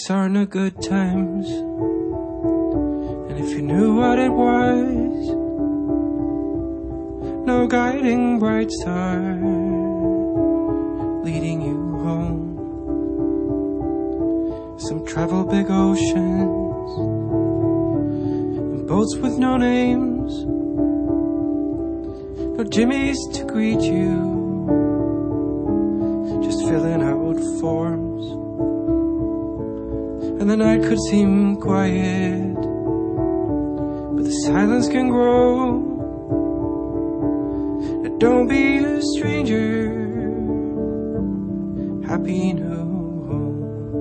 These aren't the good times. And if you knew what it was, no guiding bright star leading you home. Some travel big oceans and boats with no names, no Jimmys to greet you, just filling out forms. And the night could seem quiet, but the silence can grow. Don't be a stranger. Happy new home.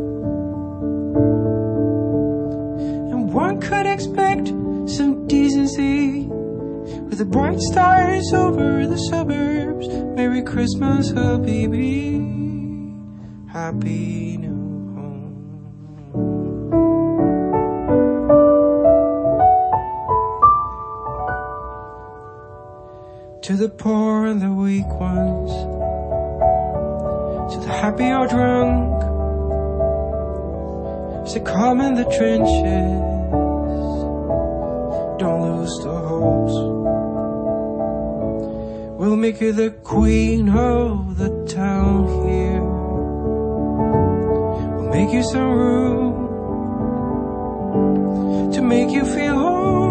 And one could expect some decency with the bright stars over the suburbs. Merry Christmas, Habibi. Happy new home. To the poor and the weak ones, to the happy or drunk, stay calm in the trenches, don't lose the hopes. We'll make you the queen of the town here. We'll make you some room to make you feel home.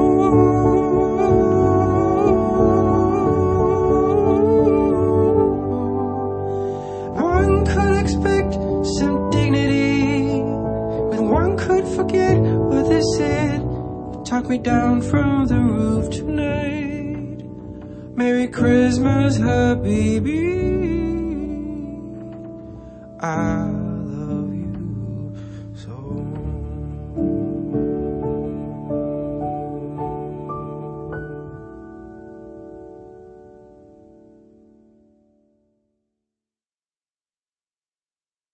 One could expect some dignity when one could forget what they said. Talk me down from the roof tonight. Merry Christmas, Habibi.